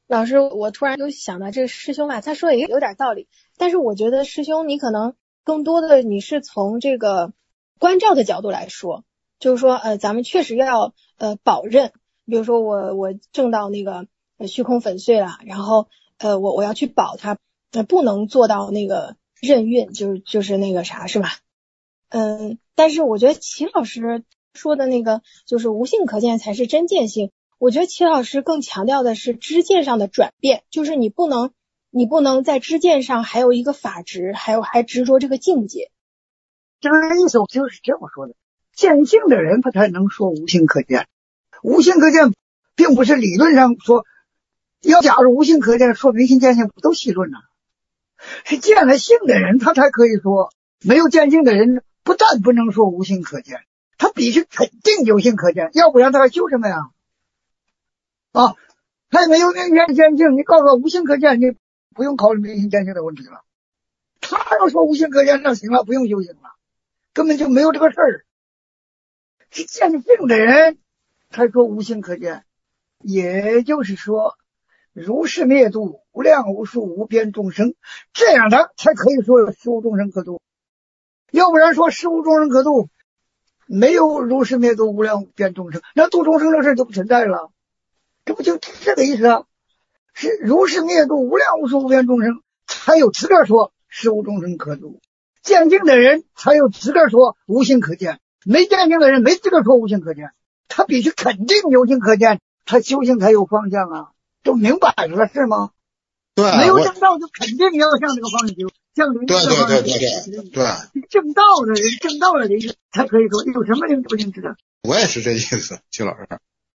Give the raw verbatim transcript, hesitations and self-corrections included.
老师，我突然就想到这个师兄吧，他说的也有点道理，但是我觉得师兄你可能更多的你是从这个关照的角度来说，就是说呃咱们确实要呃保任，比如说我我挣到那个呃虚空粉碎了，然后呃我我要去保它，呃不能做到那个任运，就是就是那个啥是吧？嗯，但是我觉得齐老师说的那个就是无性可见才是真见性。我觉得齐老师更强调的是知见上的转变，就是你不能你不能在知见上还有一个法执，还有还执着这个境界。 这个意思就是这么说的，见性的人他才能说无性可见。无性可见并不是理论上说，要假如无性可见说明心见性不都戏论了，是见了性的人他才可以说，没有见性的人不但不能说无性可见，他必须肯定有性可见，要不然他还修什么呀？啊，他也没有明显见性，你告诉我无性可见，你不用考虑明心见性的问题了。他要说无性可见，那行了，不用修行了，根本就没有这个事儿。是见性的人才说无性可见，也就是说如是灭度无量无数无边众生，这样的才可以说有十无众生可度。要不然说十无众生可度，没有如是灭度无量无边众生，那度众生的事就不存在了。这不就这个意思啊？是如是灭度无量无数无边众生，才有资格说十无众生可度。见性的人才有资格说无性可见，没见性的人没资格说无性可见。他必须肯定有性可见，他修行才有方向啊，都明白了是吗？ 对， 没有正道就肯定要向这个方向修，向灵这个方向修。 对对对对对， 正道的人，正道的人才可以说有什么灵不灵知道。 我也是这意思，齐老师。